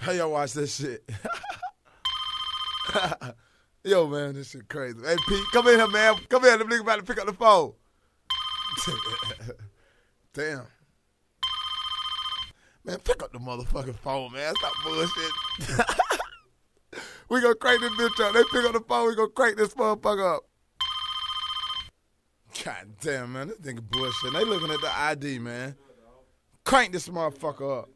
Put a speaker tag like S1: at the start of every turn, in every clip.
S1: How y'all watch this shit? Yo, man, this shit crazy. Hey, Pete, come in here, man. Come here. Them niggas about to pick up the phone. Damn. Man, pick up the motherfucking phone, man. Stop bullshit. We gonna crank this bitch up. They pick up the phone. We gonna crank this motherfucker up. God damn, man. This nigga bullshit. They looking at the ID, man. Crank this motherfucker up.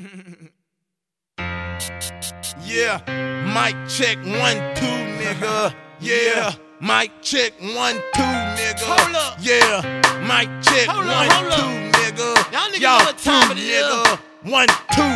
S2: Yeah, mic check 1, 2, nigga. Yeah, mic check 1, 2, nigga.
S3: Hold up.
S2: Yeah, mic check 1, 2, nigga. Y'all know what time it is. 1, 2,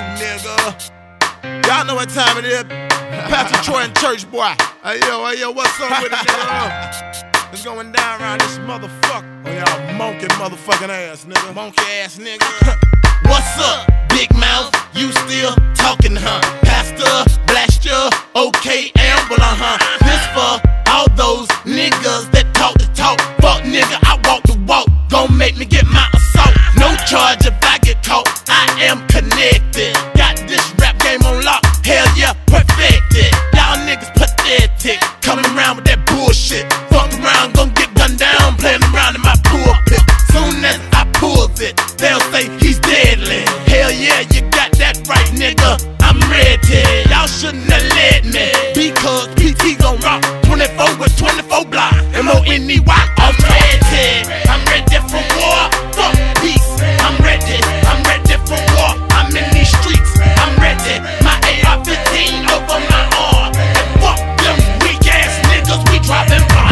S2: nigga. Y'all know what time it is. Pastor Troy and Church Boy. Hey yo, what's up with it, nigga? It's going down around this motherfucker. Oh, y'all monkey motherfucking ass, nigga. Monkey ass, nigga. What's up, big mouth? You still talking, huh? Pastor, blast ya, okay, amble, This for all those niggas that talk the talk. Fuck nigga, I walk the walk. Gon' make me get my assault. No charge if I get caught. I am connected. Got this rap game on lock. Hell yeah, perfected. Y'all niggas pathetic. Coming around with that bullshit. Fuck around, gon' get gunned down. Playing around in my pulpit. Soon as I pulls it, they'll say he's deadly. Hell yeah, you got that right, nigga. I'm ready. Y'all shouldn't have led me, because PT gon' rock 24 with 24 block. MONEY, I'm ready. I'm ready for war. Fuck peace. I'm ready for war. I'm in these streets. I'm ready. My AR-15 over my arm. And fuck them weak ass niggas, we dropping bombs.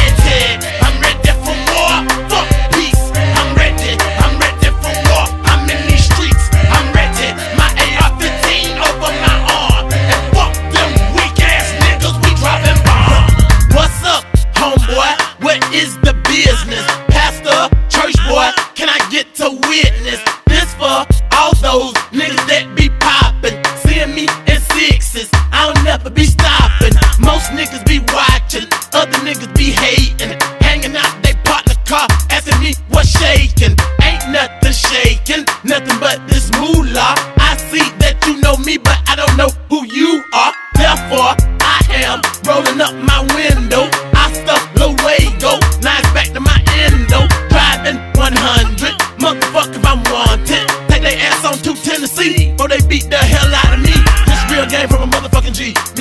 S2: I'm ready for war. Fuck peace. I'm ready for war. I'm in these streets. I'm ready. My AR-15 over my arm. And fuck them weak ass niggas, we dropping bombs. What's up, homeboy? What is the business? Pastor, church boy, can I get to witness? This for all those niggas that be poppin', seeing me in sixes, I'll never be stopping. Most niggas be watching, other niggas be hating, hanging out they partner car, asking me what's shaking. Ain't nothing shaking, nothing but this moolah. I see that you know me, but I don't know who you are. Therefore, I am rolling up my window. I stuff Luego, now it's back to my endo. Driving 100, motherfucker, if I'm wanted. Take their ass on to Tennessee, or they beat the hell out of me. This real game from a motherfucking G.